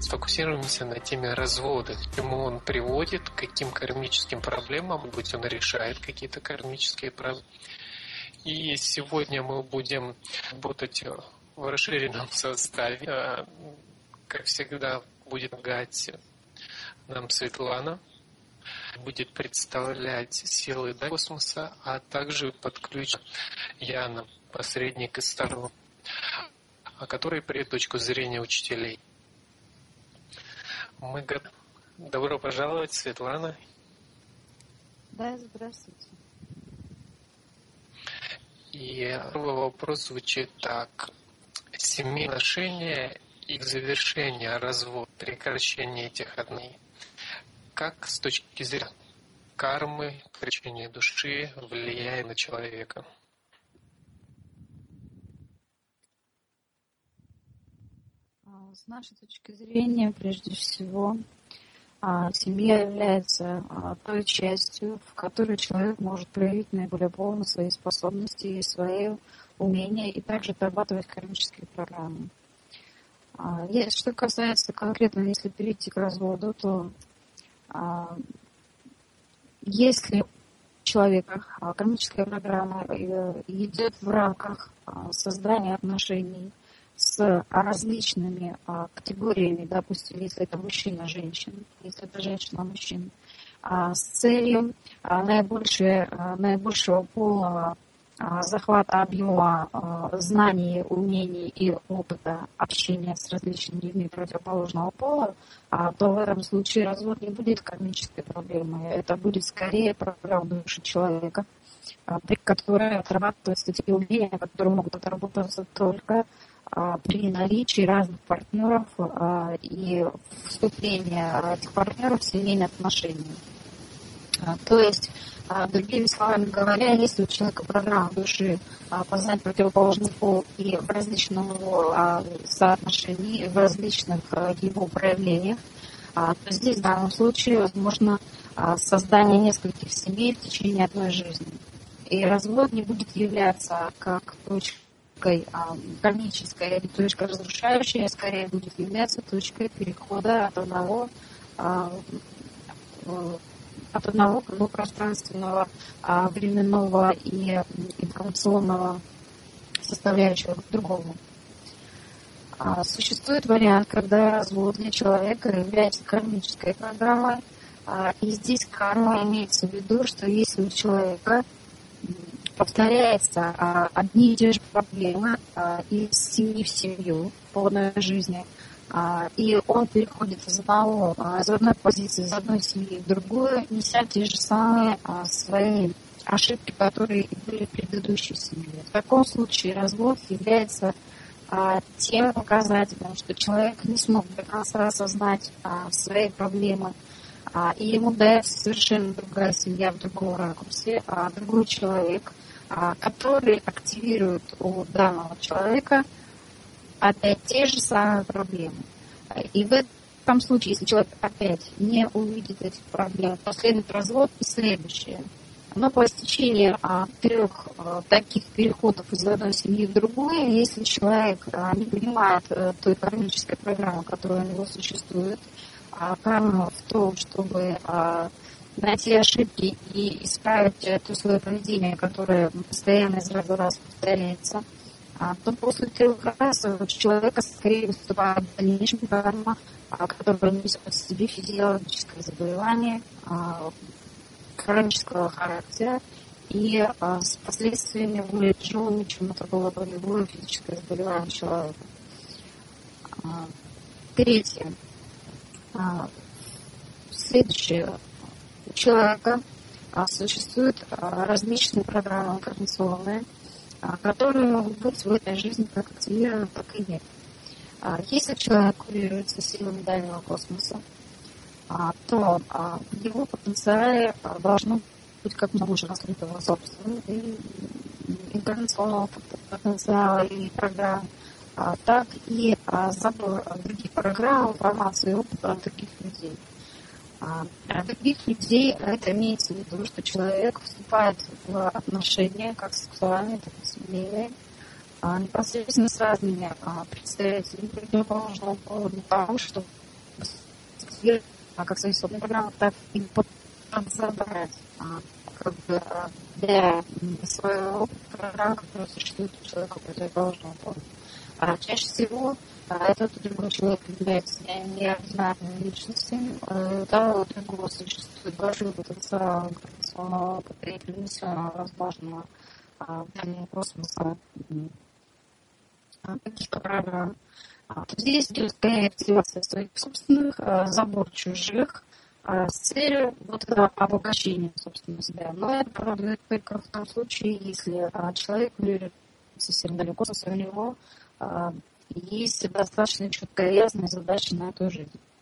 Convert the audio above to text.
сфокусируемся на теме развода, к чему он приводит, к каким кармическим проблемам, может быть, он решает какие-то кармические проблемы. И сегодня мы будем работать в расширенном составе. Как всегда, будет помогать нам Светлана, будет представлять силы космоса, а также подключит Яна, посредник из Старого, который примет точку зрения учителей. Добро пожаловать, Светлана. Да, здравствуйте. И первый вопрос звучит так. Семейные отношения и завершение развода, прекращение этих отношений. Как с точки зрения кармы, прекращение души влияет на человека? С нашей точки зрения, прежде всего, семья является той частью, в которой человек может проявить наиболее полно свои способности и свои умения, и также отрабатывать кармические программы. Что касается конкретно, если перейти к разводу, то если у человека кармическая программа идет в рамках создания отношений с различными категориями, допустим, если это мужчина-женщина, если это женщина-мужчина, с целью наибольшего полного захвата объема знаний, умений и опыта общения с различными людьми противоположного пола, то в этом случае развод не будет кармической проблемой. Это будет скорее проблема души человека, при которой отрабатываются те умения, которые могут отработаться только при наличии разных партнеров и вступления этих партнеров в семейные отношения. То есть, другими словами говоря, если у человека программа души познать противоположный пол и в различном его соотношении, в различных его проявлениях, то здесь в данном случае возможно создание нескольких семей в течение одной жизни. И развод не будет являться как точкой кармической или точкой разрушающей, а скорее будет являться точкой перехода от одного пространственного, временного и информационного составляющего к другому. Существует вариант, когда развод для человека является кармической программой, и здесь карма имеется в виду, что если у человека повторяются одни и те же проблемы из семьи в семью по одной жизни, и он переходит из одной позиции, из одной семьи в другую, неся те же самые свои ошибки, которые были в предыдущей семье. В таком случае развод является тем показателем, что человек не смог до конца осознать свои проблемы, и ему дается совершенно другая семья в другом ракурсе, другой человек, который активирует у данного человека опять те же самые проблемы. И в этом случае, если человек опять не увидит этих проблем, последует развод и следующее. Но по истечении 3 таких переходов из одной семьи в другую, если человек не понимает той кармической программы, которая у него существует, карма в том, чтобы найти ошибки и исправить то свое поведение, которое постоянно из раза в раз повторяется, то после 3 раз у человека скорее выступает в дальнейшем карма, которая несет в себе физиологическое заболевание хронического характера и с последствиями более тяжелыми, чем это было бы любое физическое заболевание человека. Третье. Следующее. У человека существуют различные программы информационные, которые могут быть в этой жизни как активированы, так и нет. Если человек курируется силами дальнего космоса, то в его потенциале должно быть как можно больше раскрытого собственного и инкарнационного потенциала и программ, так и забор других программ, информации и опыта от других людей. От других людей это имеется в виду, что человек вступает в отношения как сексуальные, так и семейные, непосредственно с разными представителями противоположного пола для того, чтобы как свои собственные программы, так и подзабрать для своего программы, которая существует у человека противоположного пола. Чаще всего этот другой человек является неординарной личностью, да, у другого существует большой потенциал информационного опыта и привнесенного возможного в дальнего космоса каких-то программ. Здесь идет скорее активация своих собственных, забор чужих, с целью обогащения, собственно, себя. Но это правда только в том случае, если человек является совсем далеко, у него есть достаточно четкая и ясная задача на эту жизнь.